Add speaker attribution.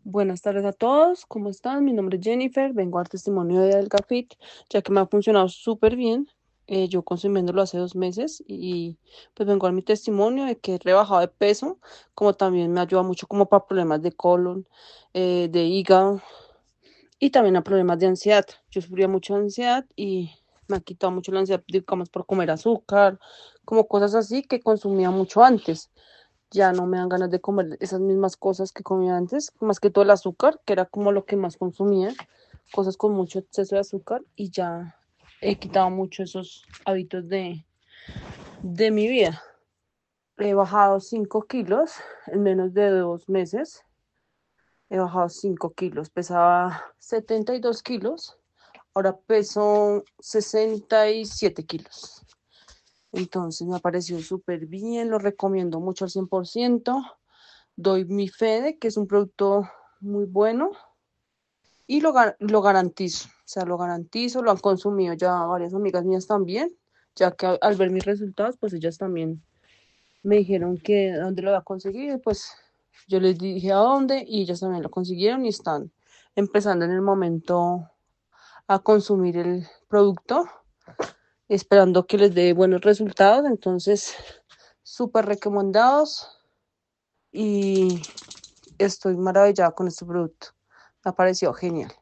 Speaker 1: Buenas tardes a todos, ¿cómo están? Mi nombre es Jennifer, vengo a dar testimonio de Algafit, ya que me ha funcionado súper bien. Yo consumiéndolo hace 2 meses y pues vengo a dar mi testimonio de que he rebajado de peso, como también me ayuda mucho como para problemas de colon, de hígado y también a problemas de ansiedad. Yo sufría mucho de ansiedad y me ha quitado mucho la ansiedad, digamos, por comer azúcar, como cosas así que consumía mucho antes. Ya no me dan ganas de comer esas mismas cosas que comía antes, más que todo el azúcar, que era como lo que más consumía, cosas con mucho exceso de azúcar, y ya he quitado mucho esos hábitos de mi vida. He bajado 5 kilos en menos de 2 meses. He bajado 5 kilos, pesaba 72 kilos, ahora peso 67 kilos. Entonces me ha parecido súper bien, lo recomiendo mucho al 100%. Doy mi fe de que es un producto muy bueno y lo garantizo. O sea, lo garantizo, lo han consumido ya varias amigas mías también, ya que al ver mis resultados, pues ellas también me dijeron que dónde lo había conseguido, y pues yo les dije a dónde y ellas también lo consiguieron y están empezando en el momento a consumir el producto, esperando que les dé buenos resultados. Entonces, súper recomendados y estoy maravillada con este producto. Me ha parecido genial.